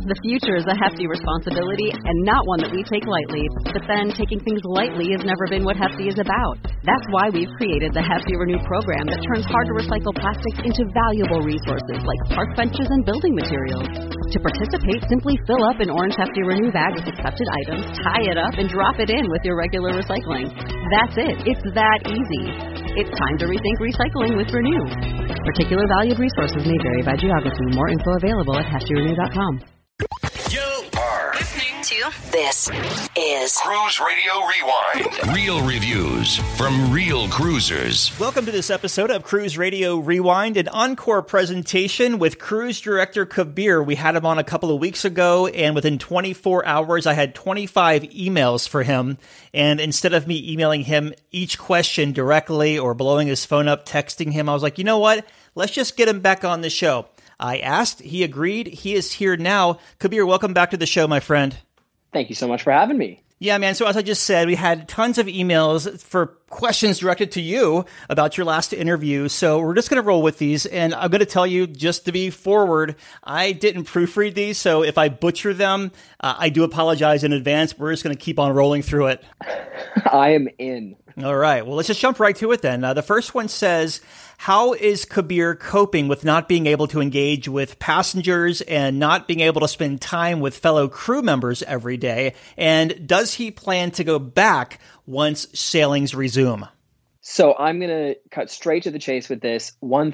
The future is a hefty responsibility and not one that we take lightly. But then taking things lightly has never been what Hefty is about. That's why we've created the Hefty Renew program that turns hard-to-recycle plastics into valuable resources like park benches and building materials. To participate, simply fill up an orange Hefty Renew bag with accepted items, tie it up, and drop it in with your regular recycling. That's it. It's that easy. It's time to rethink recycling with Renew. Particular valued resources may vary by geography. More info available at heftyrenew.com. You are listening to This is Cruise Radio Rewind. Real reviews from real cruisers. Welcome to this episode of Cruise Radio Rewind, an encore presentation with cruise director Kabir. We had him on a couple of weeks ago, and within 24 hours, I had 25 emails for him. And instead of me emailing him each question directly or blowing his phone up, texting him, I was like, you know what? Let's just get him back on the show. I asked, he agreed, he is here now. Kabir, welcome back to the show, my friend. Thank you so much for having me. Yeah, man. So as I just said, we had tons of emails for questions directed to you about your last interview. So we're just going to roll with these. And I'm going to tell you, just to be forward, I didn't proofread these. So if I butcher them, I do apologize in advance. We're just going to keep on rolling through it. I am in. All right. Well, let's just jump right to it then. The first one says, how is Kabir coping with not being able to engage with passengers and not being able to spend time with fellow crew members every day? And does he plan to go back once sailings resume? So I'm going to cut straight to the chase with this.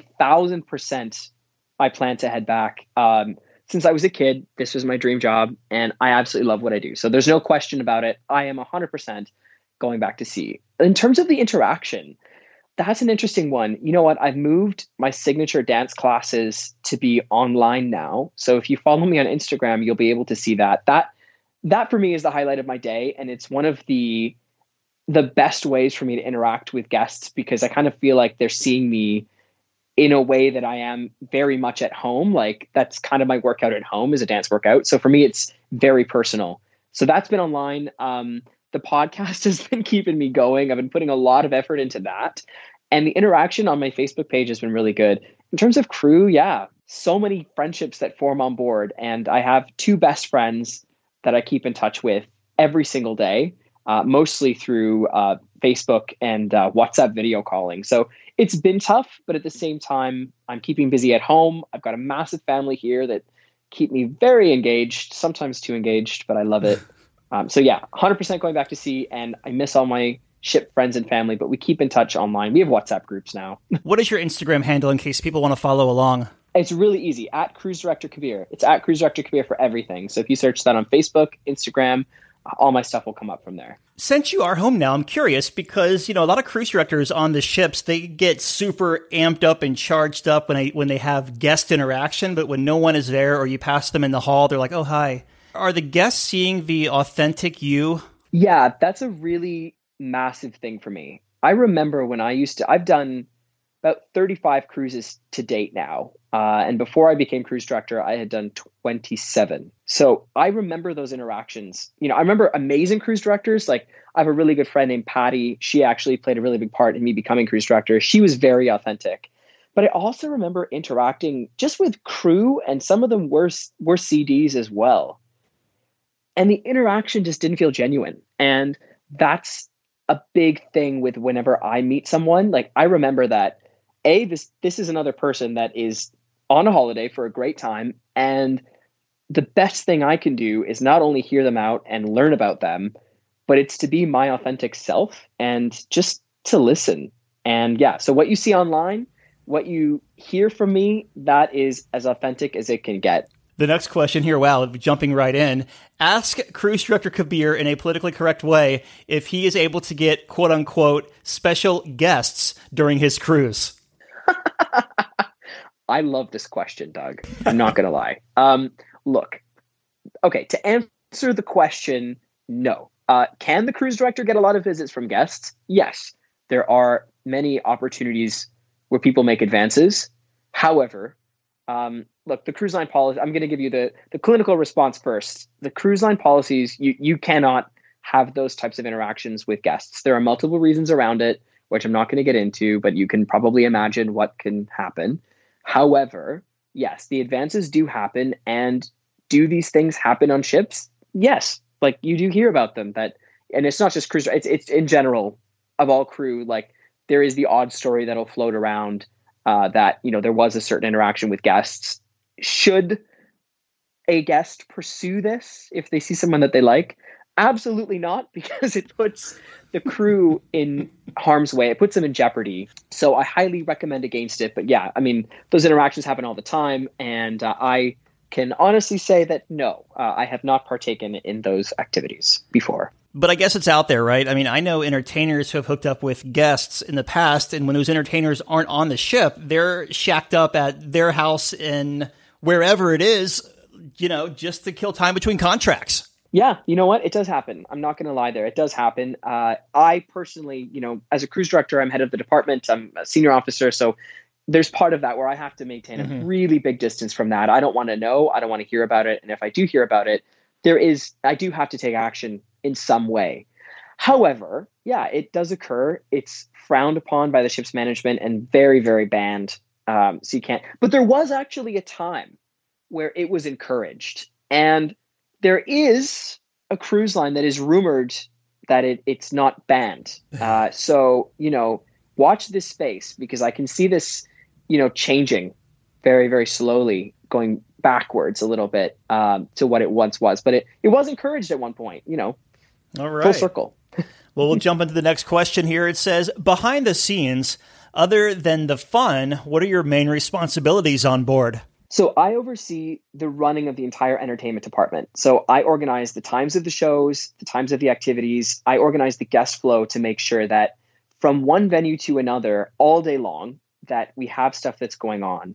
1,000% I plan to head back. Since I was a kid, this was my dream job, and I absolutely love what I do. So there's no question about it. I am 100% going back to sea. In terms of the interaction, that's an interesting one. You know what? I've moved my signature dance classes to be online now. So if you follow me on Instagram, you'll be able to see that. That for me is the highlight of my day. And it's one of the best ways for me to interact with guests, because I kind of feel like they're seeing me in a way that I am very much at home. Like that's kind of my workout at home, is a dance workout. So for me, it's very personal. So that's been online. The podcast has been keeping me going. I've been putting a lot of effort into that. And the interaction on my Facebook page has been really good. In terms of crew, yeah, so many friendships that form on board. And I have two best friends that I keep in touch with every single day, mostly through Facebook and WhatsApp video calling. So it's been tough, but at the same time, I'm keeping busy at home. I've got a massive family here that keep me very engaged, sometimes too engaged, but I love it. So yeah, 100% going back to sea, and I miss all my ship friends and family, but we keep in touch online. We have WhatsApp groups now. What is your Instagram handle in case people want to follow along? It's really easy, at Cruise Director Kabir. It's at Cruise Director Kabir for everything. So if you search that on Facebook, Instagram, all my stuff will come up from there. Since you are home now, I'm curious because, a lot of cruise directors on the ships, they get super amped up and charged up when they have guest interaction, but when no one is there or you pass them in the hall, they're like, oh, hi. Are the guests seeing the authentic you? Yeah, that's a really massive thing for me. I remember when I've done about 35 cruises to date now. And before I became cruise director, I had done 27. So I remember those interactions. I remember amazing cruise directors. Like I have a really good friend named Patty. She actually played a really big part in me becoming cruise director. She was very authentic. But I also remember interacting just with crew, and some of them were CDs as well. And the interaction just didn't feel genuine. And that's a big thing with whenever I meet someone. Like I remember that, this is another person that is on a holiday for a great time. And the best thing I can do is not only hear them out and learn about them, but it's to be my authentic self and just to listen. And yeah, so what you see online, what you hear from me, that is as authentic as it can get. The next question here, wow, jumping right in. Ask Cruise Director Kabir in a politically correct way if he is able to get, quote unquote, special guests during his cruise. I love this question, Doug. I'm not going to lie. Look, okay, to answer the question, no. Can the cruise director get a lot of visits from guests? Yes. There are many opportunities where people make advances. However, look, the cruise line policy, I'm going to give you the clinical response first. The cruise line policies, you cannot have those types of interactions with guests. There are multiple reasons around it, which I'm not going to get into, but you can probably imagine what can happen. However, yes, the advances do happen. And do these things happen on ships? Yes. Like, you do hear about them, and it's not just cruise, it's in general of all crew. Like, there is the odd story that'll float around that, there was a certain interaction with guests. Should a guest pursue this if they see someone that they like? Absolutely not, because it puts the crew in harm's way. It puts them in jeopardy. So I highly recommend against it. But yeah, I mean, those interactions happen all the time. And I can honestly say that no, I have not partaken in those activities before. But I guess it's out there, right? I mean, I know entertainers who have hooked up with guests in the past, and when those entertainers aren't on the ship, they're shacked up at their house in wherever it is, just to kill time between contracts. Yeah, you know what? It does happen. I'm not going to lie there. It does happen. I personally, as a cruise director, I'm head of the department. I'm a senior officer. So there's part of that where I have to maintain a really big distance from that. I don't want to know. I don't want to hear about it. And if I do hear about it, I do have to take action in some way. However, yeah, it does occur. It's frowned upon by the ship's management and very, very banned. So you can't. But there was actually a time where it was encouraged. And there is a cruise line that is rumored that it's not banned. So, watch this space, because I can see this, changing very, very slowly, going backwards a little bit to what it once was. But it was encouraged at one point, All right. Full circle. Well, we'll jump into the next question here. It says, behind the scenes, other than the fun, what are your main responsibilities on board? So I oversee the running of the entire entertainment department. So I organize the times of the shows, the times of the activities. I organize the guest flow to make sure that from one venue to another all day long, that we have stuff that's going on.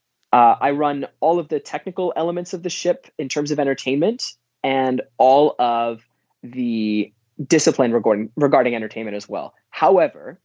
I run all of the technical elements of the ship in terms of entertainment, and all of the discipline regarding entertainment as well. However,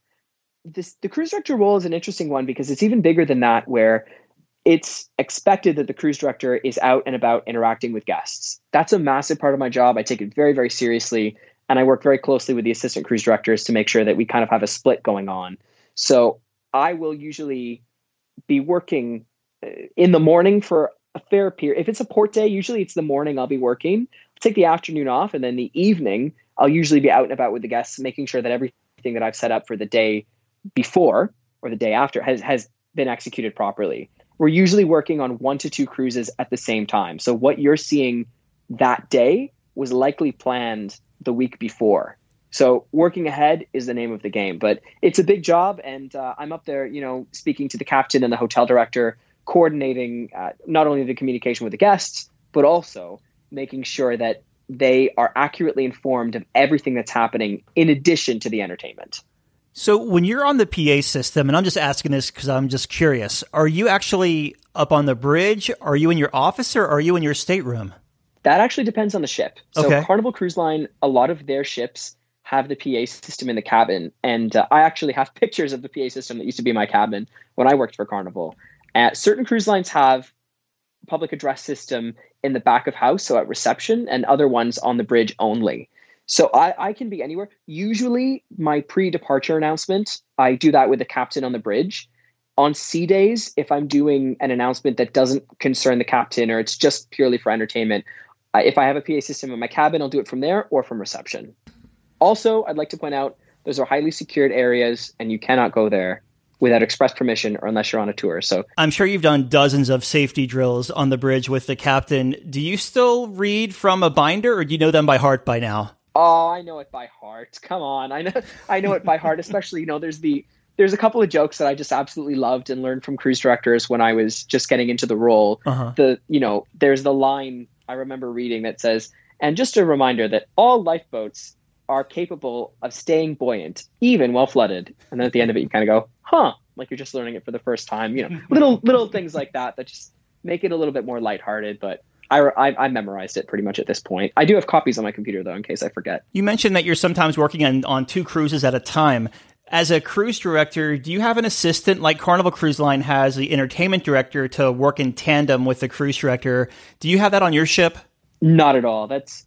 the cruise director role is an interesting one, because it's even bigger than that, where it's expected that the cruise director is out and about interacting with guests. That's a massive part of my job. I take it very, very seriously. And I work very closely with the assistant cruise directors to make sure that we kind of have a split going on. So I will usually be working in the morning for a fair period. If it's a port day, usually it's the morning I'll be working. I'll take the afternoon off, and then the evening I'll usually be out and about with the guests, making sure that everything that I've set up for the day before or the day after has been executed properly. We're usually working on 1 to 2 cruises at the same time. So what you're seeing that day was likely planned the week before. So working ahead is the name of the game, but it's a big job. And I'm up there, speaking to the captain and the hotel director, coordinating not only the communication with the guests, but also making sure that they are accurately informed of everything that's happening in addition to the entertainment. So when you're on the PA system, and I'm just asking this because I'm just curious, are you actually up on the bridge? Are you in your office, or are you in your stateroom? That actually depends on the ship. So okay. Carnival Cruise Line, a lot of their ships have the PA system in the cabin. And I actually have pictures of the PA system that used to be in my cabin when I worked for Carnival. Certain cruise lines have public address system in the back of house, so at reception, and other ones on the bridge only. So I can be anywhere. Usually my pre-departure announcement, I do that with the captain on the bridge. On sea days, if I'm doing an announcement that doesn't concern the captain or it's just purely for entertainment, if I have a PA system in my cabin, I'll do it from there or from reception. Also, I'd like to point out, those are highly secured areas and you cannot go there without express permission or unless you're on a tour. So I'm sure you've done dozens of safety drills on the bridge with the captain. Do you still read from a binder, or do you know them by heart by now? Oh, I know it by heart. Come on. I know it by heart, especially, there's a couple of jokes that I just absolutely loved and learned from cruise directors when I was just getting into the role. Uh-huh. There's the line I remember reading that says, and just a reminder that all lifeboats are capable of staying buoyant, even while flooded. And then at the end of it, you kind of go, huh, like you're just learning it for the first time, little things like that just make it a little bit more lighthearted. But I memorized it pretty much at this point. I do have copies on my computer, though, in case I forget. You mentioned that you're sometimes working on 2 cruises at a time. As a cruise director, do you have an assistant like Carnival Cruise Line has the entertainment director to work in tandem with the cruise director? Do you have that on your ship? Not at all. That's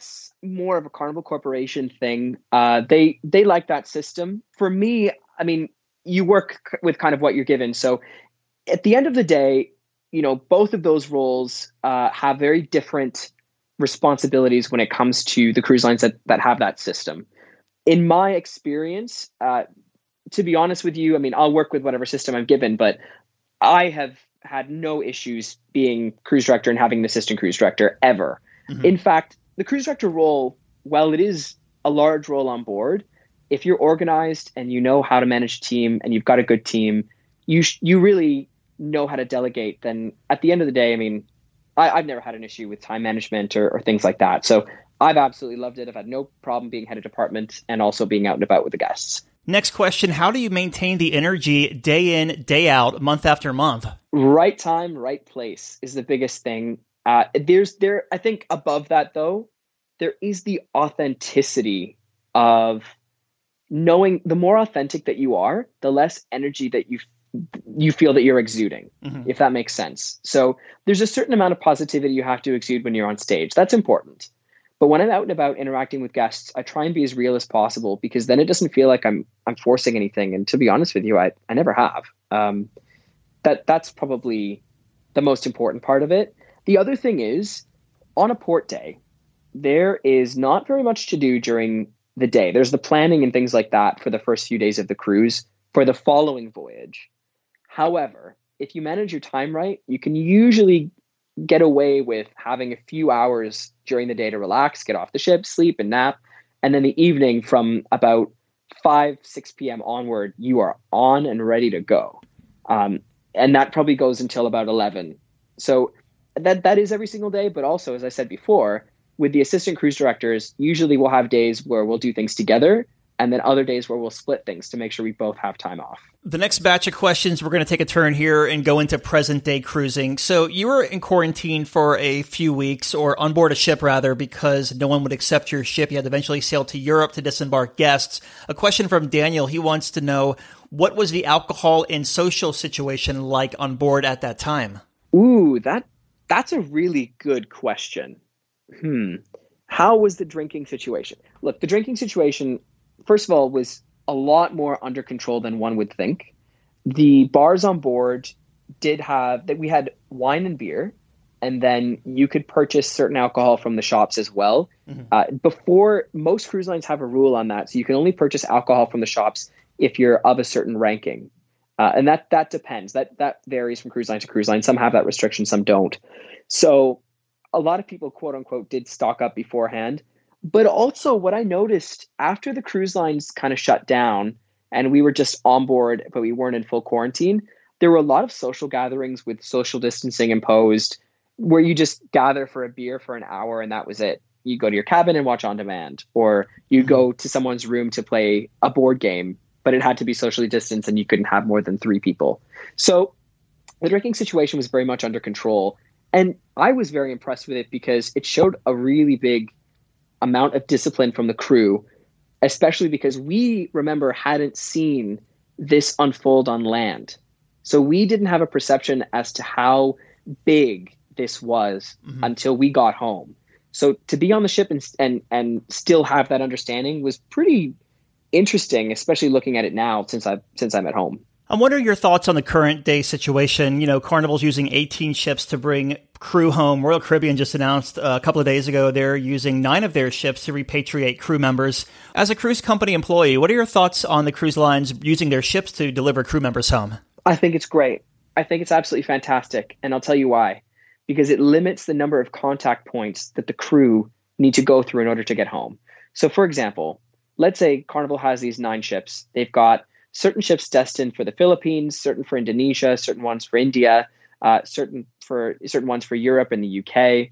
more of a Carnival Corporation thing. They like that system. For me, I mean, you work with kind of what you're given. So at the end of the day, both of those roles have very different responsibilities when it comes to the cruise lines that have that system. In my experience, to be honest with you, I mean, I'll work with whatever system I'm given, but I have had no issues being cruise director and having an assistant cruise director ever. Mm-hmm. In fact, the cruise director role, while it is a large role on board, if you're organized and you know how to manage a team and you've got a good team, you really know how to delegate. Then at the end of the day, I mean, I've never had an issue with time management or things like that. So I've absolutely loved it. I've had no problem being head of department and also being out and about with the guests. Next question, how do you maintain the energy day in, day out, month after month? Right time, right place is the biggest thing. I think above that, though, there is the authenticity of knowing the more authentic that you are, the less energy that you feel that you're exuding, if that makes sense. So there's a certain amount of positivity you have to exude when you're on stage. That's important. But when I'm out and about interacting with guests, I try and be as real as possible, because then it doesn't feel like I'm forcing anything. And to be honest with you, I never have. That's probably the most important part of it. The other thing is, on a port day, there is not very much to do during the day. There's the planning and things like that for the first few days of the cruise for the following voyage. However, if you manage your time right, you can usually get away with having a few hours during the day to relax, get off the ship, sleep and nap. And then the evening from about 5-6 p.m. onward, you are on and ready to go. And that probably goes until about 11. So that is every single day. But also, as I said before, with the assistant cruise directors, usually we'll have days where we'll do things together, and then other days where we'll split things to make sure we both have time off. The next batch of questions, we're going to take a turn here and go into present day cruising. So you were in quarantine for a few weeks, or on board a ship rather, because no one would accept your ship. You had to eventually sail to Europe to disembark guests. A question from Daniel. He wants to know, what was the alcohol and social situation like on board at that time? Ooh, that's a really good question. How was the drinking situation? Look, the drinking situation, first of all, was a lot more under control than one would think. The bars on board we had wine and beer, and then you could purchase certain alcohol from the shops as well. Before, most cruise lines have a rule on that. So you can only purchase alcohol from the shops if you're of a certain ranking. And that depends. That varies from cruise line to cruise line. Some have that restriction, some don't. So a lot of people, quote unquote, did stock up beforehand. But also what I noticed after the cruise lines kind of shut down and we were just on board, but we weren't in full quarantine, there were a lot of social gatherings with social distancing imposed where you just gather for a beer for an hour and that was it. You go to your cabin and watch on demand, or you go to someone's room to play a board game, but it had to be socially distanced and you couldn't have more than 3 people. So the drinking situation was very much under control. And I was very impressed with it because it showed a really big amount of discipline from the crew, especially because we, remember, hadn't seen this unfold on land. So we didn't have a perception as to how big this was until we got home. So to be on the ship and still have that understanding was pretty interesting, especially looking at it now since I'm at home. I'm wondering your thoughts on the current day situation. You know, Carnival's using 18 ships to bring crew home. Royal Caribbean just announced a couple of days ago they're using 9 of their ships to repatriate crew members. As a cruise company employee, what are your thoughts on the cruise lines using their ships to deliver crew members home? I think it's great. I think it's absolutely fantastic. And I'll tell you why. Because it limits the number of contact points that the crew need to go through in order to get home. So for example, let's say Carnival has these 9 ships. They've got certain ships destined for the Philippines, certain for Indonesia, certain ones for India, certain ones for Europe and the UK.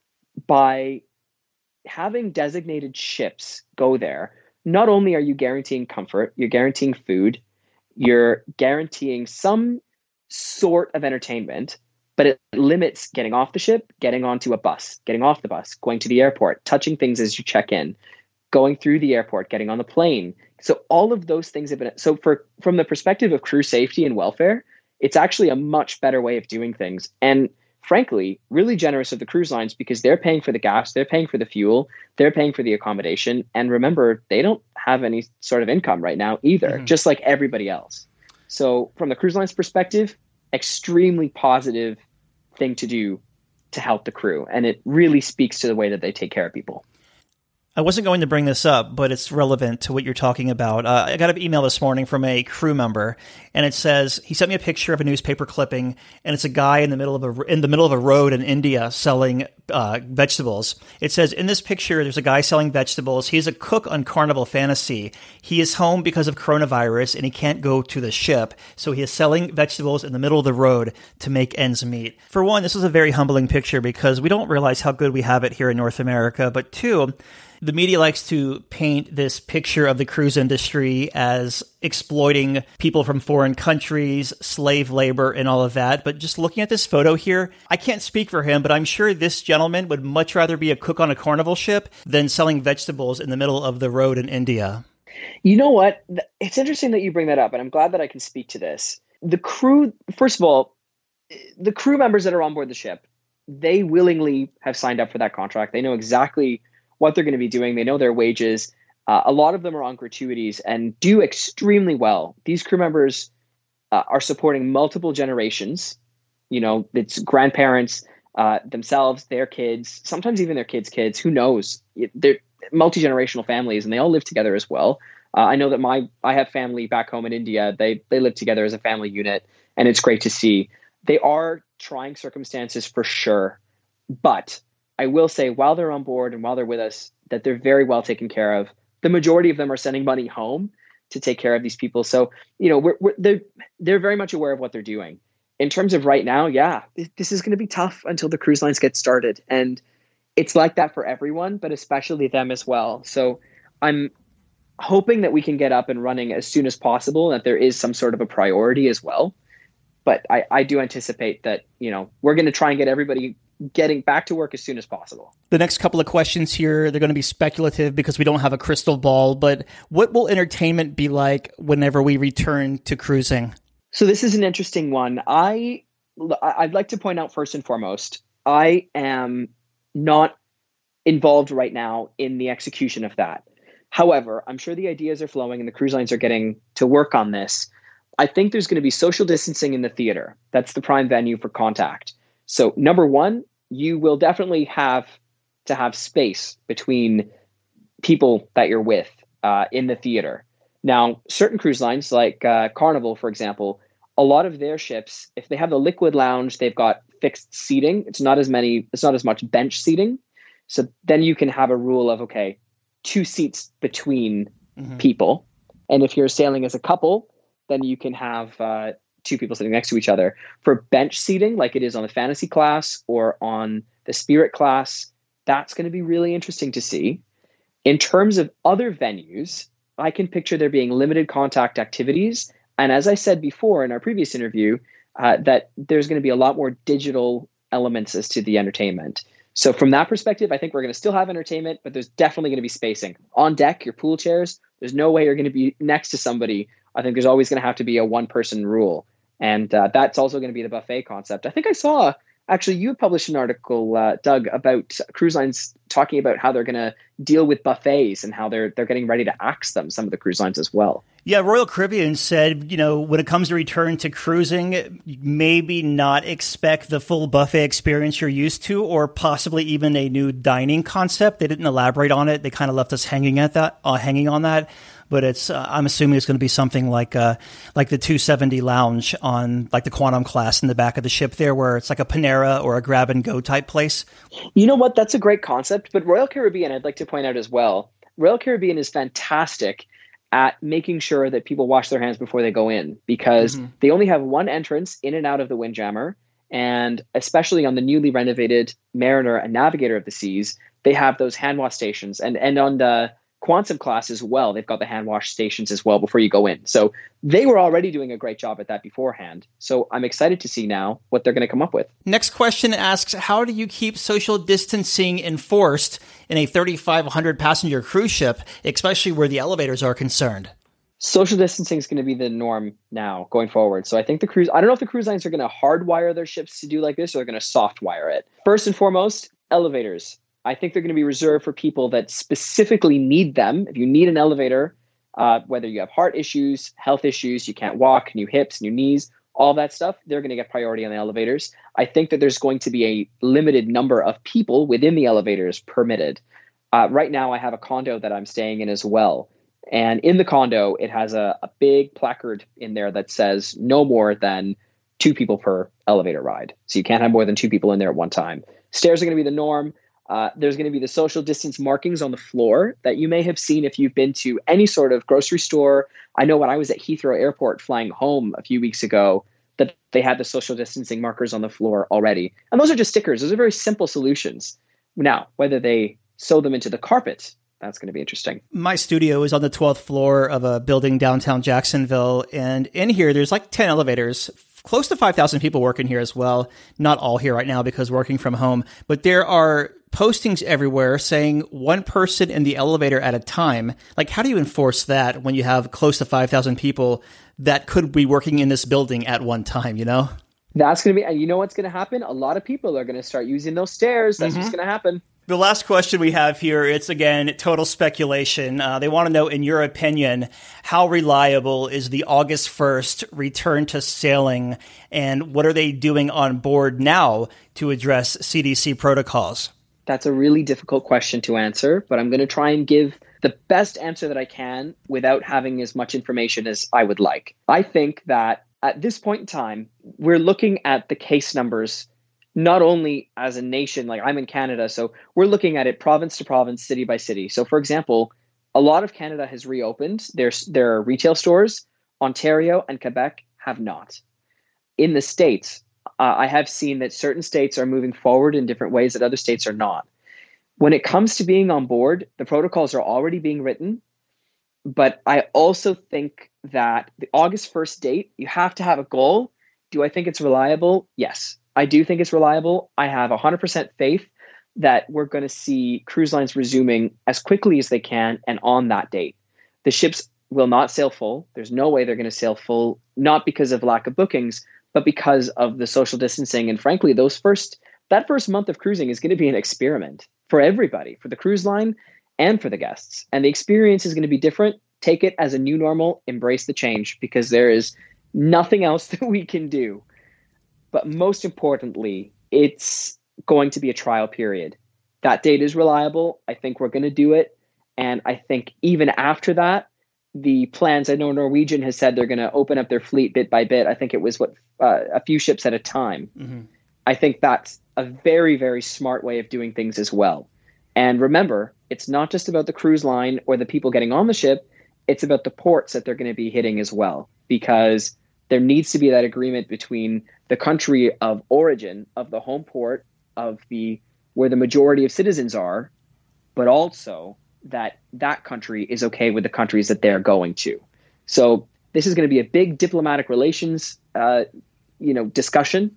By having designated ships go there, not only are you guaranteeing comfort, you're guaranteeing food, you're guaranteeing some sort of entertainment, but it limits getting off the ship, getting onto a bus, getting off the bus, going to the airport, touching things as you check in, going through the airport, getting on the plane. So all of those things have been, from the perspective of crew safety and welfare, it's actually a much better way of doing things. And frankly, really generous of the cruise lines because they're paying for the gas, they're paying for the fuel, they're paying for the accommodation. And remember, they don't have any sort of income right now either, just like everybody else. So from the cruise lines perspective, extremely positive thing to do to help the crew. And it really speaks to the way that they take care of people. I wasn't going to bring this up, but it's relevant to what you're talking about. I got an email this morning from a crew member, and it says he sent me a picture of a newspaper clipping, and it's a guy in the middle of a road in India selling vegetables. It says in this picture, there's a guy selling vegetables. He's a cook on Carnival Fantasy. He is home because of coronavirus, and he can't go to the ship, so he is selling vegetables in the middle of the road to make ends meet. For one, this is a very humbling picture because we don't realize how good we have it here in North America. But two, the media likes to paint this picture of the cruise industry as exploiting people from foreign countries, slave labor, and all of that. But just looking at this photo here, I can't speak for him, but I'm sure this gentleman would much rather be a cook on a Carnival ship than selling vegetables in the middle of the road in India. You know what? It's interesting that you bring that up, and I'm glad that I can speak to this. The crew, first of all, the crew members that are on board the ship, they willingly have signed up for that contract. They know exactly what they're going to be doing. They know their wages. A lot of them are on gratuities and do extremely well. These crew members are supporting multiple generations. You know, it's grandparents, themselves, their kids, sometimes even their kids' kids. Who knows? They're multi-generational families, and they all live together as well. I know that I have family back home in India. They live together as a family unit, and it's great to see. They are trying circumstances for sure, but I will say, while they're on board and while they're with us, that they're very well taken care of. The majority of them are sending money home to take care of these people. So, you know, they're very much aware of what they're doing. In terms of right now, yeah, this is going to be tough until the cruise lines get started. And it's like that for everyone, but especially them as well. So I'm hoping that we can get up and running as soon as possible, and that there is some sort of a priority as well. But I do anticipate that, you know, we're going to try and get everybody getting back to work as soon as possible. The next couple of questions here, they're going to be speculative because we don't have a crystal ball, but what will entertainment be like whenever we return to cruising? So this is an interesting one. I'd like to point out first and foremost, I am not involved right now in the execution of that. However, I'm sure the ideas are flowing and the cruise lines are getting to work on this. I think there's going to be social distancing in the theater. That's the prime venue for contact. So number one, you will definitely have to have space between people that you're with in the theater. Now, certain cruise lines like Carnival, for example, a lot of their ships, if they have the liquid lounge, they've got fixed seating. It's not as much bench seating. So then you can have a rule of, okay, 2 seats between people. And if you're sailing as a couple, then you can have 2 people sitting next to each other. For bench seating, like it is on the Fantasy class or on the Spirit class, that's going to be really interesting to see. In terms of other venues, I can picture there being limited contact activities. And as I said before in our previous interview, that there's going to be a lot more digital elements as to the entertainment. So from that perspective, I think we're going to still have entertainment, but there's definitely going to be spacing. On deck, your pool chairs, there's no way you're going to be next to somebody. I think there's always going to have to be a one-person rule. And that's also going to be the buffet concept. I think I saw, actually, you published an article, Doug, about cruise lines talking about how they're going to deal with buffets and how they're getting ready to axe them, some of the cruise lines as well. Yeah, Royal Caribbean said, you know, when it comes to return to cruising, maybe not expect the full buffet experience you're used to, or possibly even a new dining concept. They didn't elaborate on it. They kind of left us hanging on that. But it's I'm assuming it's going to be something like the 270 lounge on like the Quantum class in the back of the ship there, where it's like a Panera or a grab and go type place. You know what? That's a great concept. But Royal Caribbean, I'd like to point out as well, Royal Caribbean is fantastic at making sure that people wash their hands before they go in, because they only have one entrance in and out of the Windjammer. And especially on the newly renovated Mariner and Navigator of the Seas, they have those hand wash stations. And on the Quantum class as well, they've got the hand wash stations as well before you go in. So they were already doing a great job at that beforehand. So I'm excited to see now what they're going to come up with. Next question asks, how do you keep social distancing enforced in a 3,500 passenger cruise ship, especially where the elevators are concerned? Social distancing is going to be the norm now going forward. So I think I don't know if the cruise lines are going to hardwire their ships to do like this, or they're going to soft wire it. First and foremost, elevators. I think they're going to be reserved for people that specifically need them. If you need an elevator, whether you have heart issues, health issues, you can't walk, new hips, new knees, all that stuff, they're going to get priority on the elevators. I think that there's going to be a limited number of people within the elevators permitted. Right now, I have a condo that I'm staying in as well. And in the condo, it has a big placard in there that says no more than 2 people per elevator ride. So you can't have more than 2 people in there at one time. Stairs are going to be the norm. There's going to be the social distance markings on the floor that you may have seen if you've been to any sort of grocery store. I know when I was at Heathrow Airport flying home a few weeks ago, that they had the social distancing markers on the floor already. And those are just stickers. Those are very simple solutions. Now, whether they sew them into the carpet, that's going to be interesting. My studio is on the 12th floor of a building downtown Jacksonville. And in here, there's like 10 elevators. Close to 5,000 people working here as well. Not all here right now because working from home. But there are postings everywhere saying 1 person in the elevator at a time. Like, how do you enforce that when you have close to 5,000 people that could be working in this building at one time, you know? That's going to be, and you know what's going to happen? A lot of people are going to start using those stairs. That's what's going to happen. The last question we have here, it's again, total speculation. They want to know, in your opinion, how reliable is the August 1st return to sailing, and what are they doing on board now to address CDC protocols? That's a really difficult question to answer, but I'm going to try and give the best answer that I can without having as much information as I would like. I think that at this point in time, we're looking at the case numbers not only as a nation, like I'm in Canada, so we're looking at it province to province, city by city. So for example, a lot of Canada has reopened their retail stores. Ontario and Quebec have not. In the States, I have seen that certain states are moving forward in different ways that other states are not. When it comes to being on board, the protocols are already being written. But I also think that the August 1st date, you have to have a goal. Do I think it's reliable? Yes. I do think it's reliable. I have 100% faith that we're going to see cruise lines resuming as quickly as they can and on that date. The ships will not sail full. There's no way they're going to sail full, not because of lack of bookings, but because of the social distancing. And frankly, that first month of cruising is going to be an experiment for everybody, for the cruise line and for the guests. And the experience is going to be different. Take it as a new normal, embrace the change, because there is nothing else that we can do. But most importantly, it's going to be a trial period. That date is reliable. I think we're going to do it. And I think even after that, the plans, I know Norwegian has said they're going to open up their fleet bit by bit. I think it was a few ships at a time. Mm-hmm. I think that's a very, very smart way of doing things as well. And remember, it's not just about the cruise line or the people getting on the ship. It's about the ports that they're going to be hitting as well, because there needs to be that agreement between the country of origin, of the home port, of where the majority of citizens are, but also that country is okay with the countries that they're going to. So this is going to be a big diplomatic relations, discussion.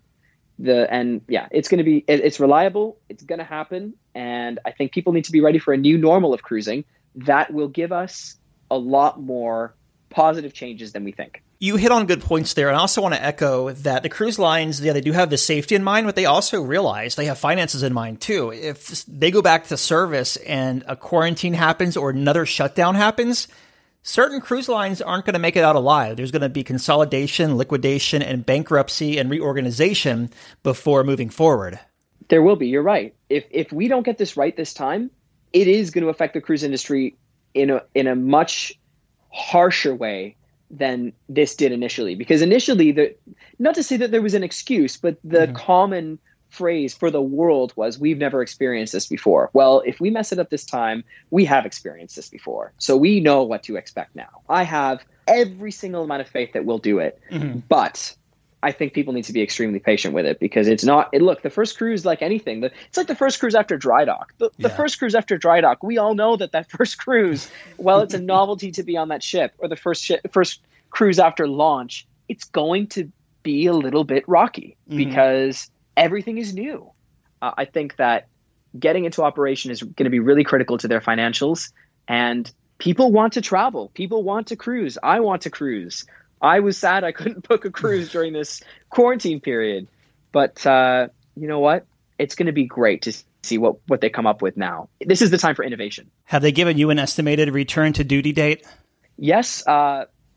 It's reliable. It's going to happen. And I think people need to be ready for a new normal of cruising that will give us a lot more positive changes than we think. You hit on good points there. And I also want to echo that the cruise lines, they do have the safety in mind, but they also realize they have finances in mind too. If they go back to service and a quarantine happens or another shutdown happens, certain cruise lines aren't going to make it out alive. There's going to be consolidation, liquidation, and bankruptcy and reorganization before moving forward. There will be. You're right. If we don't get this right this time, it is going to affect the cruise industry in a much harsher way than this did initially. Because initially, not to say that there was an excuse, but the common phrase for the world was, we've never experienced this before. Well, if we mess it up this time, we have experienced this before. So we know what to expect now. I have every single amount of faith that we'll do it. Mm-hmm. But I think people need to be extremely patient with it, because look, the first cruise, like anything, it's like the first cruise after dry dock. The first cruise after dry dock, we all know that first cruise, while it's a novelty to be on that ship, or the first cruise after launch, it's going to be a little bit rocky because everything is new. I think that getting into operation is going to be really critical to their financials, and people want to travel. People want to cruise. I want to cruise. I was sad I couldn't book a cruise during this quarantine period, but you know what? It's going to be great to see what they come up with now. This is the time for innovation. Have they given you an estimated return to duty date? Yes.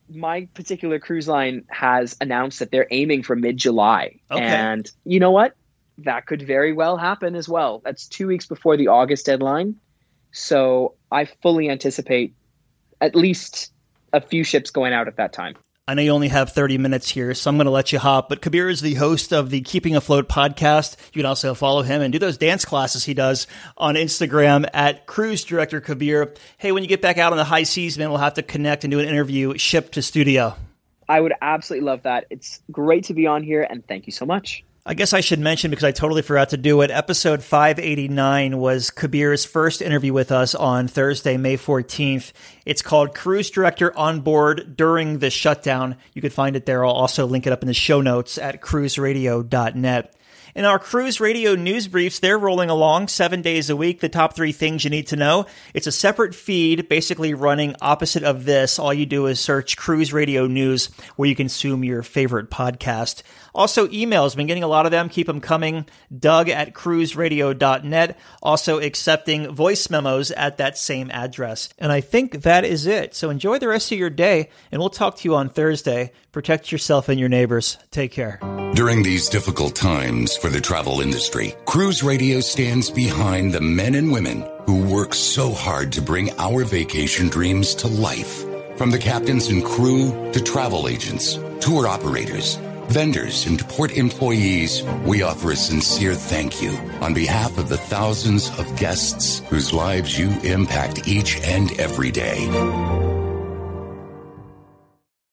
my particular cruise line has announced that they're aiming for mid-July. Okay. And you know what? That could very well happen as well. That's 2 weeks before the August deadline. So I fully anticipate at least a few ships going out at that time. I know you only have 30 minutes here, so I'm going to let you hop. But Kabir is the host of the Keeping Afloat podcast. You can also follow him and do those dance classes he does on Instagram at Cruise Director Kabir. Hey, when you get back out on the high seas, man, we'll have to connect and do an interview ship to studio. I would absolutely love that. It's great to be on here, and thank you so much. I guess I should mention, because I totally forgot to do it, episode 589 was Kabir's first interview with us on Thursday, May 14th. It's called Cruise Director on Board During the Shutdown. You can find it there. I'll also link it up in the show notes at cruiseradio.net. In our Cruise Radio news briefs, they're rolling along 7 days a week. The top 3 things you need to know. It's a separate feed, basically running opposite of this. All you do is search Cruise Radio News where you consume your favorite podcast. Also, emails. Been getting a lot of them. Keep them coming. Doug at cruiseradio.net. Also accepting voice memos at that same address. And I think that is it. So enjoy the rest of your day, and we'll talk to you on Thursday. Protect yourself and your neighbors. Take care. During these difficult times for the travel industry, Cruise Radio stands behind the men and women who work so hard to bring our vacation dreams to life. From the captains and crew to travel agents, tour operators, vendors, and port employees, we offer a sincere thank you on behalf of the thousands of guests whose lives you impact each and every day.